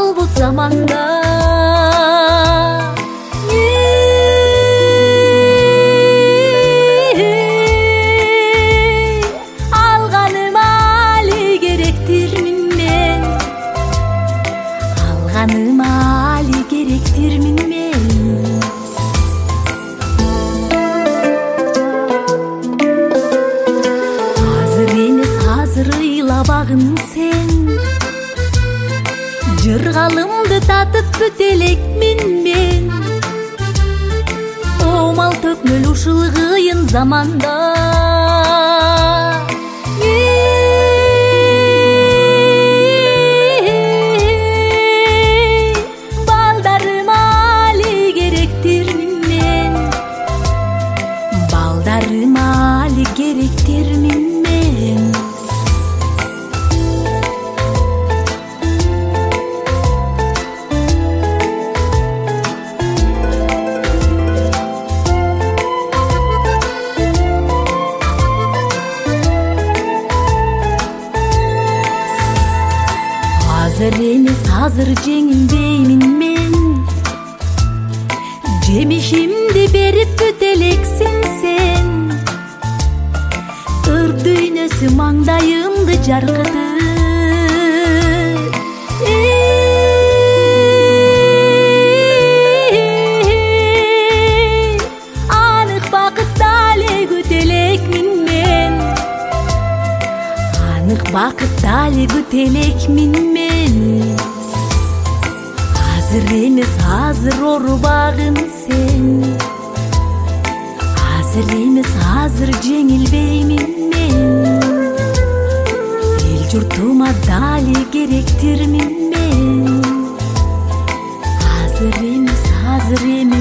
болбут заманда. Алганым али керектирмин мен, алганым али керектирмин мен. Азыр эмес, азыр ыйлабагын сен, жыргалымды татып бүт элекмин мен. Омал төкмөл ушул кыйын заманда. Балдарым али керектирмин мен, балдарым али керектирмин мен. Азыр эмес, азыр жеңилбеймин мен, жемишимди берип бүт элексиң сен. Ыр дүйнөсү маңдайымды жаркытып, анык бакытта эле күт элекмин мен, анык бакытта эле күт элекмин мен. Азыр эмес, азыр орубагын сен, азыр эмес, азыр жеңилбеймин мен. Эл журтума дали керектирмин мен. Азыр эмес, азыр эмес.